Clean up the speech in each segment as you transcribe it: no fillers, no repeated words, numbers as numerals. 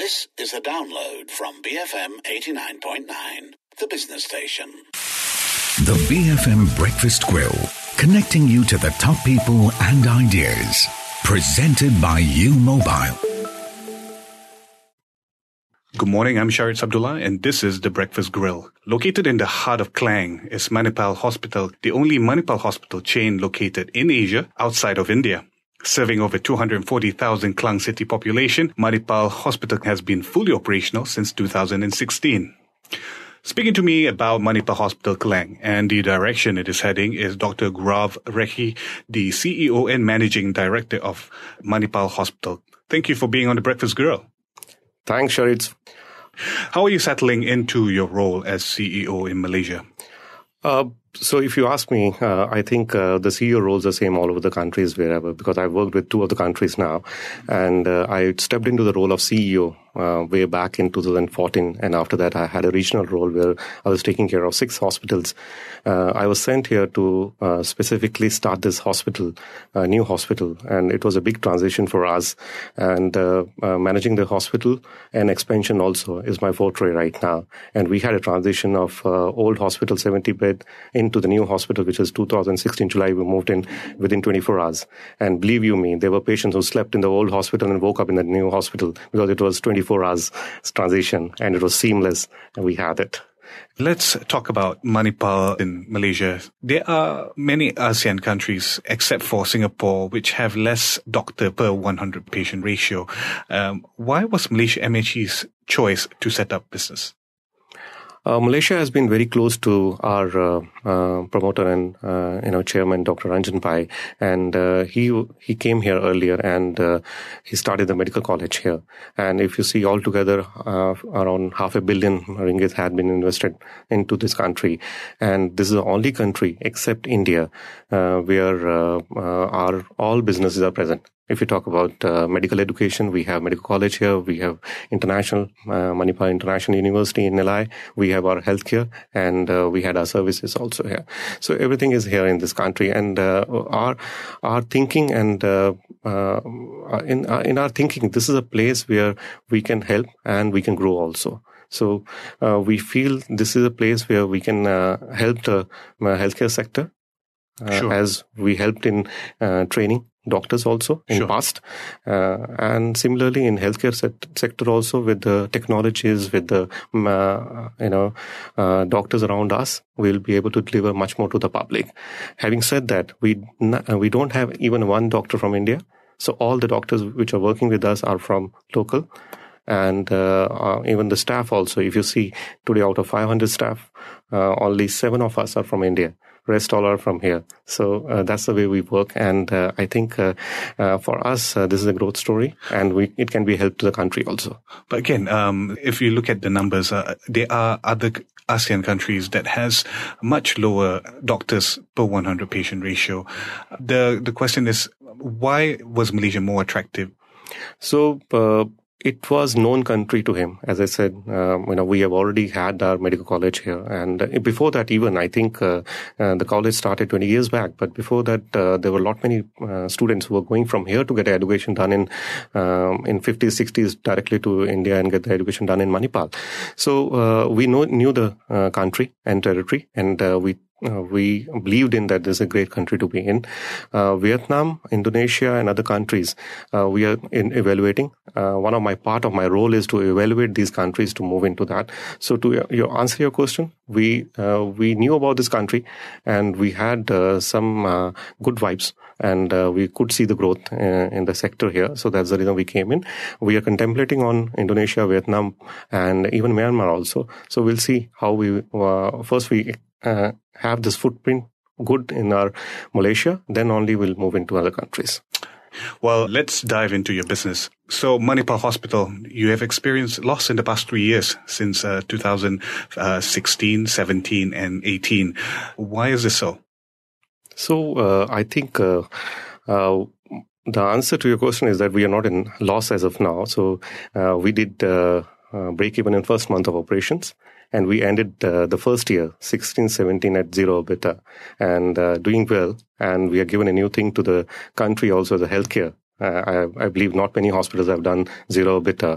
This is a download from BFM 89.9, the business station. The BFM Breakfast Grill, connecting you to the top people and ideas. Presented by U Mobile. Good morning, I'm Sharitz Abdullah and this is The Breakfast Grill. Located in the heart of Klang is Manipal Hospital, the only Manipal hospital chain located in Asia outside of India. Serving over 240,000 Klang city population, Manipal Hospital has been fully operational since 2016. Speaking to me about Manipal Hospital Klang and the direction it is heading is Dr. Gaurav Rekhi, the CEO and Managing Director of Manipal Hospital. Thank you for being on The Breakfast Grill. Thanks, Sharitz. How are you settling into your role as CEO in Malaysia? So if you ask me, I think the CEO roles are the same all over the countries wherever, because I've worked with two of the countries now. And I stepped into the role of CEO way back in 2014. And after that, I had a regional role where I was taking care of 6 hospitals. I was sent here to specifically start this hospital, new hospital. And it was a big transition for us. And managing the hospital and expansion also is my forte right now. And we had a transition of old hospital, 70 bed, into the new hospital, which is 2016 July. We moved in within 24 hours. And believe you me, there were patients who slept in the old hospital and woke up in the new hospital because it was 24 hours transition and it was seamless and we had it. Let's talk about Manipal in Malaysia. There are many ASEAN countries, except for Singapore, which have less doctor per 100 patient ratio. Why was Malaysia MHE's choice to set up business? Malaysia has been very close to our promoter and chairman, Dr. Ranjan Pai, and he came here earlier and he started the medical college here. And if you see altogether, around 500 million ringgit had been invested into this country, and this is the only country except India where our all businesses are present. If you talk about medical education, we have medical college here. We have international, Manipal International University in Nilai. We have our healthcare and we had our services also here. So everything is here in this country. And our thinking and in our thinking, this is a place where we can help and we can grow also. So we feel this is a place where we can help the healthcare sector as we helped in training doctors also in past, and similarly in healthcare sector also with the technologies, with the doctors around us, we'll be able to deliver much more to the public. Having said that, we don't have even one doctor from India, so all the doctors which are working with us are from local. And even the staff also, if you see today out of 500 staff, only 7 of us are from India. Rest all are from here. So that's the way we work. And I think for us, this is a growth story and it can be a help to the country also. But again, if you look at the numbers, there are other ASEAN countries that has much lower doctors per 100 patient ratio. The question is, why was Malaysia more attractive? So, it was known country to him. As I said, we have already had our medical college here. And before that, even I think the college started 20 years back. But before that, there were many students who were going from here to get education done in 50s, 60s directly to India and get the education done in Manipal. So we knew the country and territory, and we believed in that this is a great country to be in. Vietnam, Indonesia, and other countries, we are evaluating. One of my part of my role is to evaluate these countries to move into that. So to answer your question, we knew about this country and we had some good vibes. And we could see the growth in the sector here. So that's the reason we came in. We are contemplating on Indonesia, Vietnam, and even Myanmar also. So we'll see how we first we have this footprint good in our Malaysia, then only we'll move into other countries. Well, let's dive into your business. So Manipal Hospital, you have experienced loss in the past 3 years since 2016, 17, and 18. Why is this so? So I think the answer to your question is that we are not in loss as of now. So we did break even in first month of operations. And we ended the first year, 16-17, at zero EBITDA and doing well. And we are given a new thing to the country also, the healthcare. I believe not many hospitals have done zero EBITDA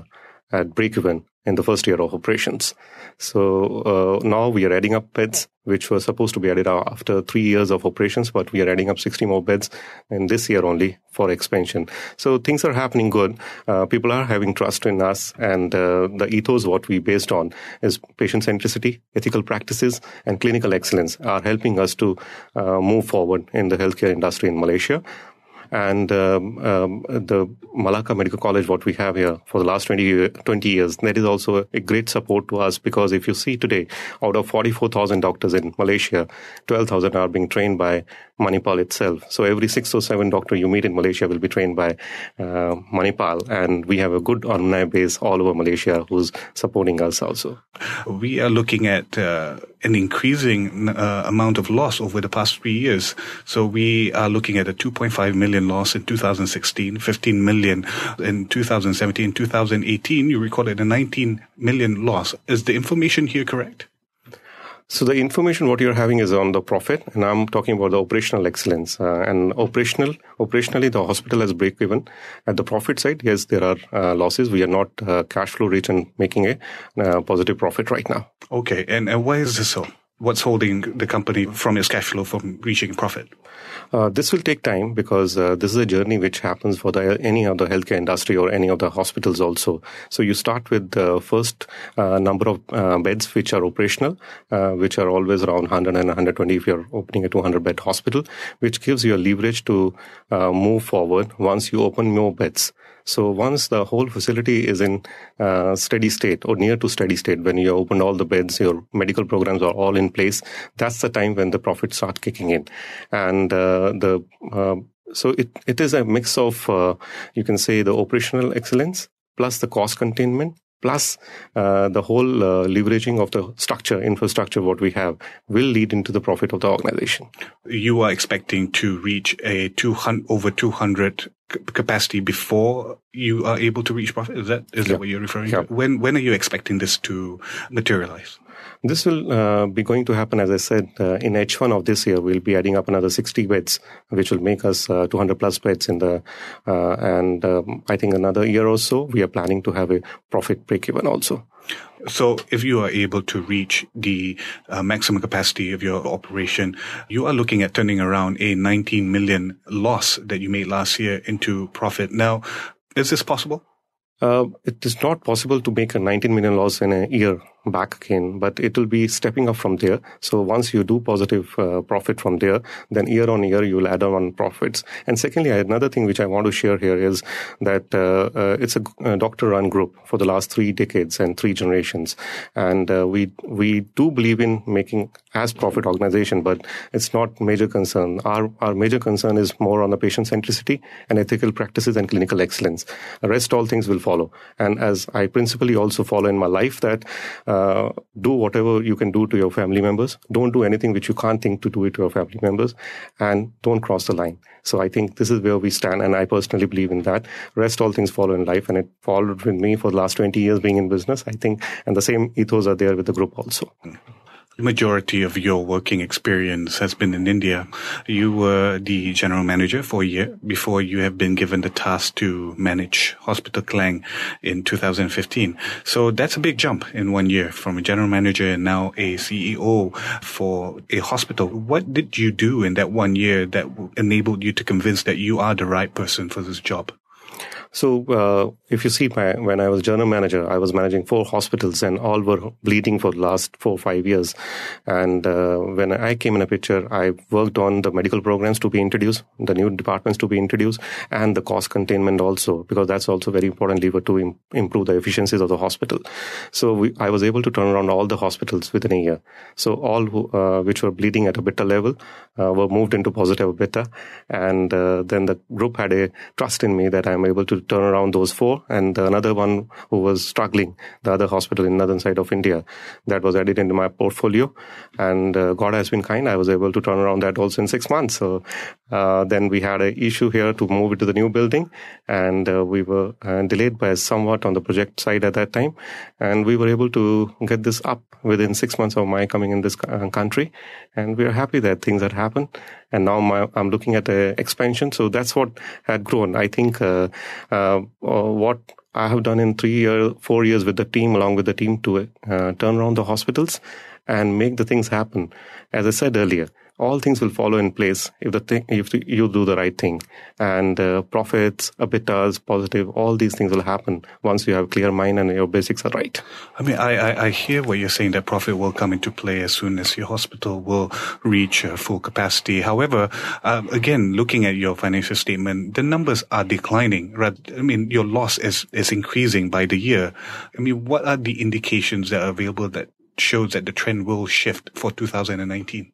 at break-even in the first year of operations. So now we are adding up beds, which were supposed to be added after 3 years of operations, but we are adding up 60 more beds in this year only for expansion. So things are happening good. People are having trust in us, and the ethos what we based on is patient centricity, ethical practices, and clinical excellence are helping us to move forward in the healthcare industry in Malaysia. And the Malacca Medical College, what we have here for the last 20 years, that is also a great support to us, because if you see today, out of 44,000 doctors in Malaysia, 12,000 are being trained by Manipal itself. So every 6 or 7 doctor you meet in Malaysia will be trained by Manipal. And we have a good alumni base all over Malaysia who's supporting us also. We are looking at an increasing amount of loss over the past 3 years. So we are looking at a 2.5 million loss in 2016, 15 million in 2017, 2018. You recorded a 19 million loss. Is the information here correct? So the information what you're having is on the profit, and I'm talking about the operational excellence. And operationally, the hospital has break even. At the profit side, yes, there are losses. We are not cash flow rich and making a positive profit right now. Okay, and why is this so? What's holding the company from its cash flow from reaching profit? This will take time, because this is a journey which happens for any of the healthcare industry or any of the hospitals also. So you start with the first number of beds which are operational, which are always around 100 and 120 if you're opening a 200-bed hospital, which gives you a leverage to move forward once you open more beds. So once the whole facility is in steady state or near to steady state, when you open all the beds, your medical programs are all in place, that's the time when the profits start kicking in. And so it is a mix of, you can say, the operational excellence plus the cost containment, plus the whole leveraging of the infrastructure what we have will lead into the profit of the organization. You are expecting to reach a over 200 capacity before you are able to reach profit? Is that what you're referring to? When are you expecting this to materialize? This will be going to happen, as I said, in H1 of this year. We'll be adding up another 60 beds, which will make us 200 plus beds in the, and I think another year or so, we are planning to have a profit break even also. So if you are able to reach the maximum capacity of your operation, you are looking at turning around a 19 million loss that you made last year into profit. Now, is this possible? It is not possible to make a 19 million loss in a year back again, but it will be stepping up from there. So once you do positive profit from there, then year on year you will add on profits. And secondly, another thing which I want to share here is that it's a doctor-run group for the last 3 decades and 3 generations, and we do believe in making as profit organization, but it's not major concern. Our major concern is more on the patient centricity and ethical practices and clinical excellence. The rest all things will follow. And as I principally also follow in my life that do whatever you can do to your family members. Don't do anything which you can't think to do it to your family members, and don't cross the line. So I think this is where we stand, and I personally believe in that. Rest all things follow in life, and it followed with me for the last 20 years being in business, I think, and the same ethos are there with the group also. The majority of your working experience has been in India. You were the general manager for a year before you have been given the task to manage Hospital Klang in 2015. So that's a big jump in 1 year from a general manager and now a CEO for a hospital. What did you do in that 1 year that enabled you to convince that you are the right person for this job? So if you see, when I was general manager, I was managing 4 hospitals and all were bleeding for the last 4 or 5 years. And when I came in a picture, I worked on the medical programs to be introduced, the new departments to be introduced, and the cost containment also, because that's also very important lever to improve the efficiencies of the hospital. So I was able to turn around all the hospitals within a year. So all which were bleeding at EBITDA level were moved into positive EBITDA. And then the group had a trust in me that I'm able to turn around those 4, and another one who was struggling, the other hospital in northern side of India, that was added into my portfolio. And God has been kind. I was able to turn around that also in 6 months. So then we had an issue here to move it to the new building, and we were delayed by somewhat on the project side at that time. And we were able to get this up within 6 months of my coming in this country. And we are happy that things had happened. And now I'm looking at the expansion. So that's what had grown. I think what I have done in 4 years with the team, along with the team, to turn around the hospitals and make the things happen. As I said earlier, all things will follow in place if you do the right thing. And profits, EBITDAs, positive, all these things will happen once you have a clear mind and your basics are right. I mean, I hear what you're saying, that profit will come into play as soon as your hospital will reach full capacity. However, again, looking at your financial statement, the numbers are declining. I mean, your loss is increasing by the year. I mean, what are the indications that are available that shows that the trend will shift for 2019?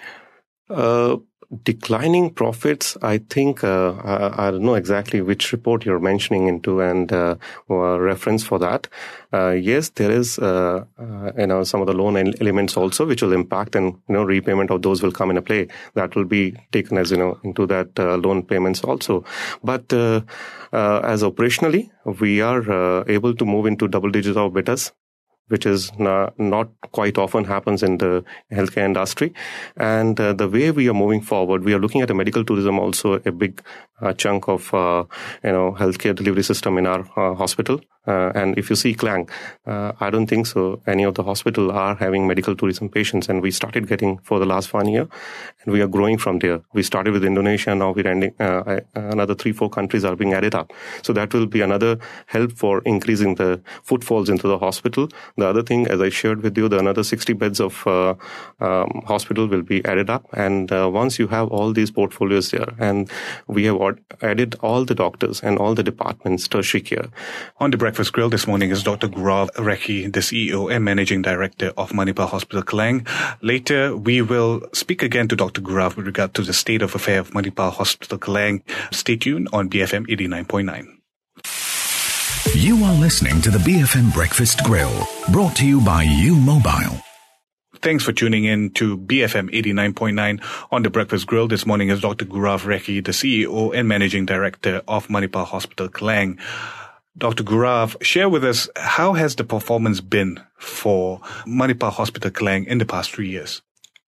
Declining profits, I think, I don't know exactly which report you're mentioning into and reference for that. Yes, there is, some of the loan elements also which will impact, and, repayment of those will come into play. That will be taken as, into that loan payments also. But as operationally, we are able to move into double digits of EBITDAs, which is not quite often happens in the healthcare industry. And the way we are moving forward, we are looking at a medical tourism also, a big chunk of, healthcare delivery system in our hospital. And if you see Klang, I don't think so any of the hospital are having medical tourism patients. And we started getting for the last 1 year, and we are growing from there. We started with Indonesia, now we're ending, another 3-4 countries are being added up. So that will be another help for increasing the footfalls into the hospital. The other thing, as I shared with you, another 60 beds of hospital will be added up. And once you have all these portfolios there, and we have added all the doctors and all the departments, tertiary care. On the Breakfast Grill this morning is Dr. Gaurav Rekhi, the CEO and Managing Director of Manipal Hospital Klang. Later, we will speak again to Dr. Gaurav with regard to the state of affair of Manipal Hospital Klang. Stay tuned on BFM 89.9. You are listening to the BFM Breakfast Grill, brought to you by U Mobile. Thanks for tuning in to BFM 89.9. On the Breakfast Grill this morning is Dr. Gaurav Rekhi, the CEO and Managing Director of Manipal Hospital Klang. Dr. Gaurav, share with us, how has the performance been for Manipal Hospital Klang in the past 3 years?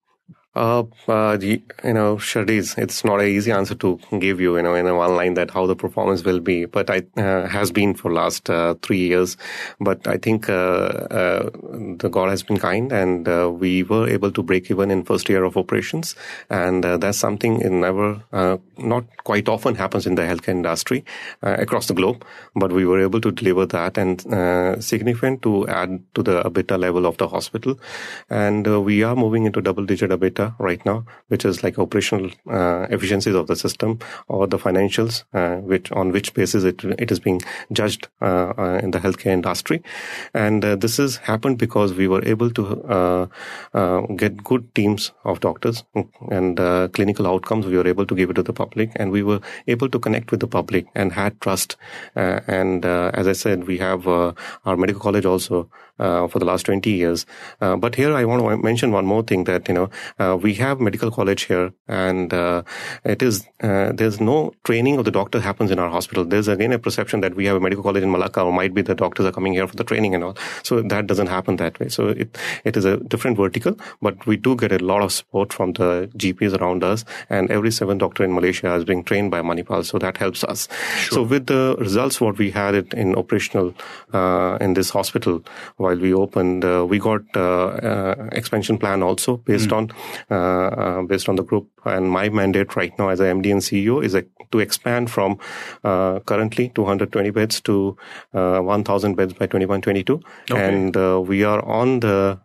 Shardiz, it's not an easy answer to give you, in a one line that how the performance will be, but has been for last 3 years. But I think the God has been kind, and we were able to break even in first year of operations, and that's something not quite often happens in the healthcare industry across the globe. But we were able to deliver that, and significant to add to the EBITDA level of the hospital, and we are moving into double-digit EBITDA right now, which is like operational efficiencies of the system or the financials, on which basis it is being judged in the healthcare industry. And this has happened because we were able to get good teams of doctors and clinical outcomes. We were able to give it to the public, and we were able to connect with the public and had trust. And as I said, we have our medical college also for the last 20 years. But here I want to mention one more thing, that, we have medical college here, and there's no training of the doctor happens in our hospital. There's again a perception that we have a medical college in Malacca, or might be the doctors are coming here for the training and all. So that doesn't happen that way. So it is a different vertical, but we do get a lot of support from the GPs around us, and every 7th doctor in Malaysia is being trained by Manipal, so that helps us. Sure. So with the results what we had it in operational in this hospital while we opened, we got expansion plan also based on the group. And my mandate right now as a MD and CEO is to expand from currently 220 beds to 1,000 beds by 2021-22. Okay. And we are on the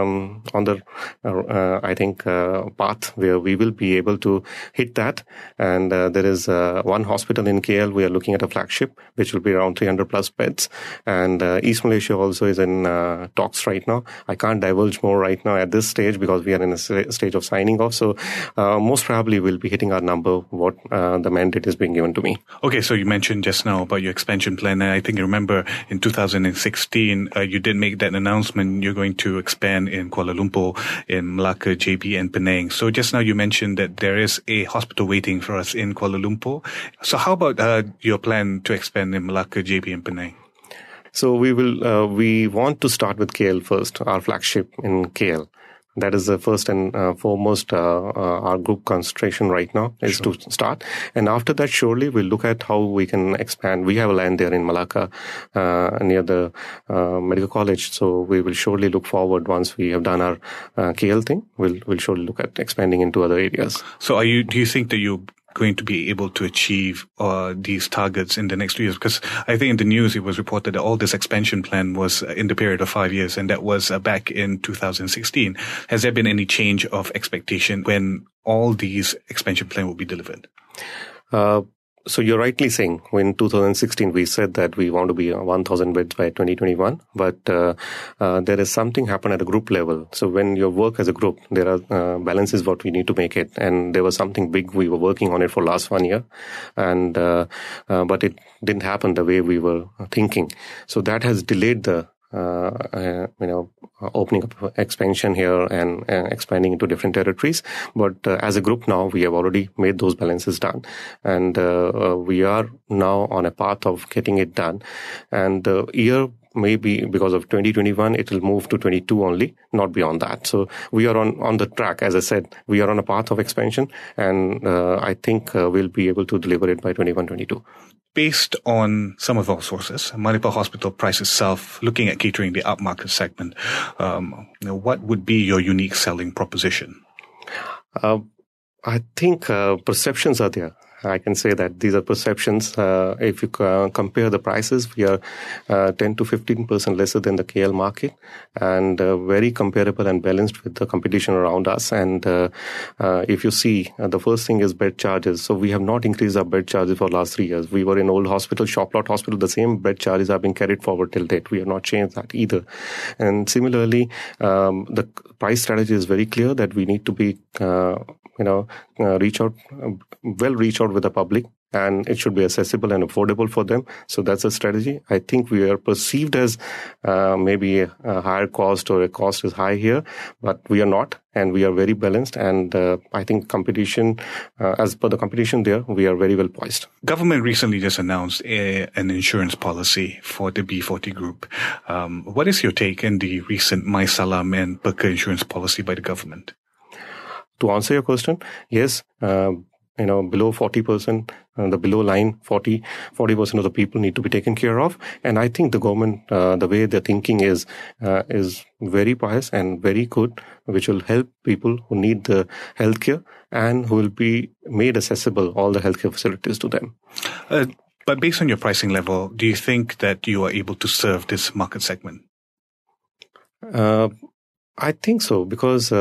path where we will be able to hit that. And there is one hospital in KL. We are looking at a flagship, which will be around 300 plus beds. And East Malaysia also is in talks right now. I can't divulge more right now at this stage because we are in a stage of signing off. So most probably we'll be hitting our number, what the mandate is being given to me. Okay, so you mentioned just now about your expansion plan. I think you remember in 2016, you did make that announcement. You're going to expand in Kuala Lumpur, in Melaka, JB, and Penang. So just now you mentioned that there is a hospital waiting for us in Kuala Lumpur. So how about your plan to expand in Melaka, JB, and Penang? So we want to start with KL first, our flagship in KL. That is the first and foremost our group concentration right now is to start. And after that, surely we'll look at how we can expand. We have a land there in Malacca near the medical college. So we will surely look forward once we have done our KL thing. We'll surely look at expanding into other areas. So do you think that you're going to be able to achieve these targets in the next 2 years? Because I think in the news it was reported that all this expansion plan was in the period of 5 years, and that was back in 2016. Has there been any change of expectation when all these expansion plan will be delivered? So you're rightly saying, in 2016, we said that we want to be 1,000 beds by 2021, but there is something happen at a group level. So when you work as a group, there are balances what we need to make it. And there was something big, we were working on it for last 1 year, and but it didn't happen the way we were thinking. So that has delayed the opening up expansion here and expanding into different territories. But as a group now, we have already made those balances done. And we are now on a path of getting it done. And year maybe because of 2021, it will move to 22 only, not beyond that. So we are on the track. As I said, we are on a path of expansion, and I think we'll be able to deliver it by 21-22. Based on some of our sources, Manipal Hospital prices itself, looking at catering the upmarket segment, what would be your unique selling proposition? I think perceptions are there. I can say that these are perceptions. If you compare the prices, we are 10 to 15% lesser than the KL market, and very comparable and balanced with the competition around us. And if you see, the first thing is bed charges. So we have not increased our bed charges for the last 3 years. We were in old hospital, Shoplot Hospital. The same bed charges have been carried forward till date. We have not changed that either. And similarly, the price strategy is very clear that we need to be reach out with the public, and it should be accessible and affordable for them. So that's a strategy. I think we are perceived as maybe a higher cost, or a cost is high here, but we are not, and we are very balanced. And I think competition, as per the competition there, we are very well poised. Government recently just announced an insurance policy for the B40 group. What is your take on the recent My Salam and Perka insurance policy by the government? To answer your question, yes, below 40%, the below line 40% of the people need to be taken care of. And I think the government, the way they're thinking is very pious and very good, which will help people who need the healthcare and who will be made accessible, all the healthcare facilities to them. But based on your pricing level, do you think that you are able to serve this market segment? I think so, because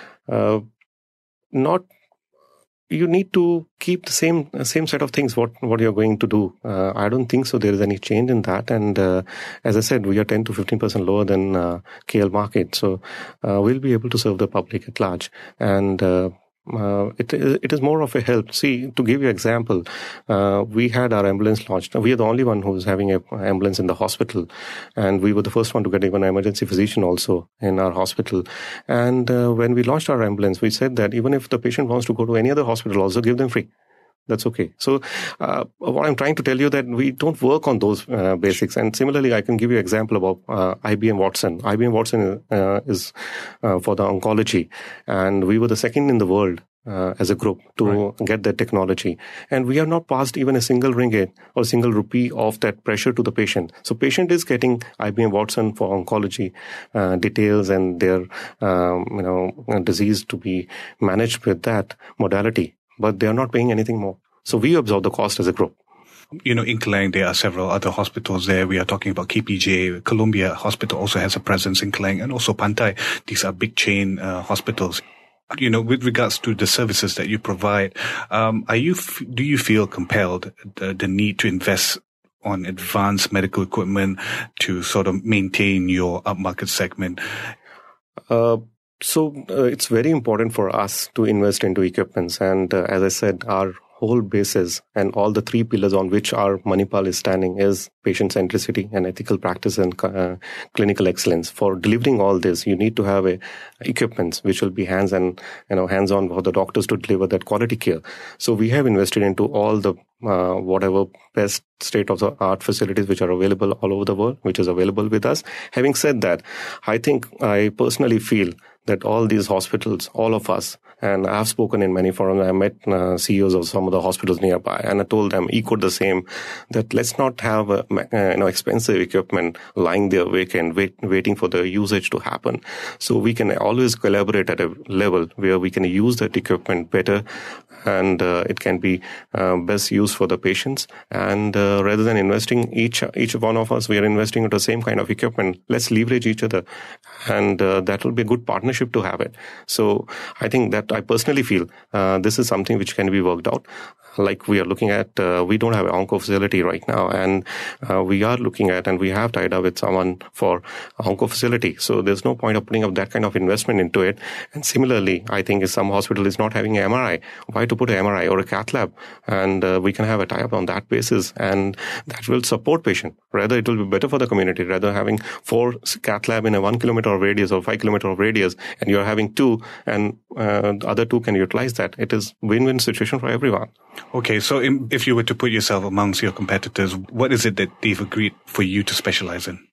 you need to keep the same set of things what you're going to do. I don't think so there is any change in that. And as I said, we are 10 to 15% lower than KL market. So we'll be able to serve the public at large. And it is more of a help. See, to give you an example, we had our ambulance launched. We are the only one who's having an ambulance in the hospital, and we were the first one to get even an emergency physician also in our hospital. And when we launched our ambulance, we said that even if the patient wants to go to any other hospital, also give them free. That's okay. So what I'm trying to tell you that we don't work on those basics. And similarly, I can give you an example about IBM Watson. IBM Watson is for the oncology. And we were the second in the world as a group to get that technology. And we have not passed even a single ringgit or single rupee of that pressure to the patient. So patient is getting IBM Watson for oncology details and their disease to be managed with that modality. But they are not paying anything more. So we absorb the cost as a group. In Klang, there are several other hospitals there. We are talking about KPJ. Columbia Hospital also has a presence in Klang, and also Pantai. These are big chain hospitals. With regards to the services that you provide, do you feel compelled the need to invest on advanced medical equipment to sort of maintain your upmarket segment? So it's very important for us to invest into equipments. And as I said, our whole basis and all the three pillars on which our Manipal is standing is patient centricity and ethical practice and clinical excellence. For delivering all this, you need to have equipments which will be hands-on for the doctors to deliver that quality care. So we have invested into all the whatever best state-of-the-art facilities which are available all over the world, which is available with us. Having said that, I think I personally feel that all these hospitals, all of us, and I've spoken in many forums, I met CEOs of some of the hospitals nearby, and I told them, echoed the same, that let's not have expensive equipment lying there vacant, waiting for the usage to happen. So we can always collaborate at a level where we can use that equipment better, and it can be best used for the patients. And rather than investing each one of us, we are investing into the same kind of equipment. Let's leverage each other, and that will be a good partnership to have it. So I think that I personally feel this is something which can be worked out. Like we are looking at, we don't have an onco facility right now, and we are looking at, and we have tied up with someone for onco facility. So there's no point of putting up that kind of investment into it. And similarly, I think if some hospital is not having an MRI, why to put an MRI or a cath lab? And we can have a tie-up on that basis, and that will support patient. Rather, it will be better for the community, rather having 4 cath lab in a 1 kilometer of radius or 5 kilometer of radius, and you're having 2, and the other 2 can utilize that. It is win-win situation for everyone. Okay, so if you were to put yourself amongst your competitors, what is it that they've agreed for you to specialize in?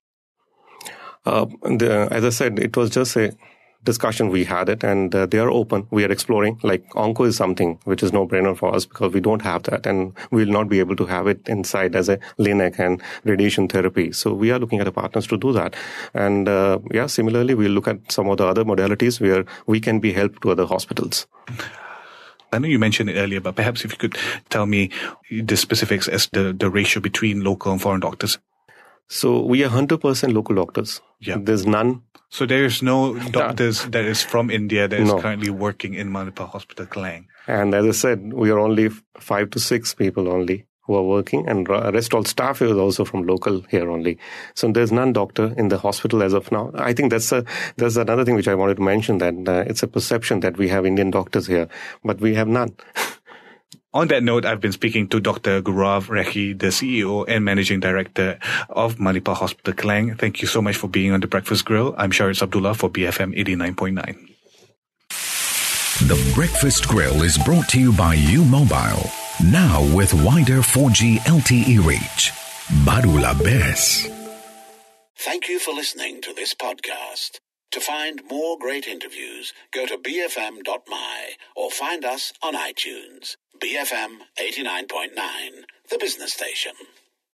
As I said, it was just a discussion we had it, and they are open. We are exploring. Like onco is something which is no-brainer for us because we don't have that, and we'll not be able to have it inside as a LINAC and radiation therapy. So we are looking at partners to do that. And similarly, we'll look at some of the other modalities where we can be helped to other hospitals. I know you mentioned it earlier, but perhaps if you could tell me the specifics as the ratio between local and foreign doctors. So we are 100% local doctors. Yeah. There's none. So there is no doctors that is from India that is currently working in Manipal Hospital, Klang. And as I said, we are only 5 to 6 people only who are working, and rest all staff is also from local here only. So there's none doctor in the hospital as of now. I think that's another thing which I wanted to mention, that it's a perception that we have Indian doctors here, but we have none. On that note, I've been speaking to Dr. Gaurav Rekhi, the CEO and Managing Director of Manipal Hospital, Klang. Thank you so much for being on The Breakfast Grill. I'm Shahid Abdullah for BFM 89.9. The Breakfast Grill is brought to you by U Mobile. Now with wider 4G LTE reach. Barula Bes. Thank you for listening to this podcast. To find more great interviews, go to bfm.my or find us on iTunes. BFM 89.9, the business station.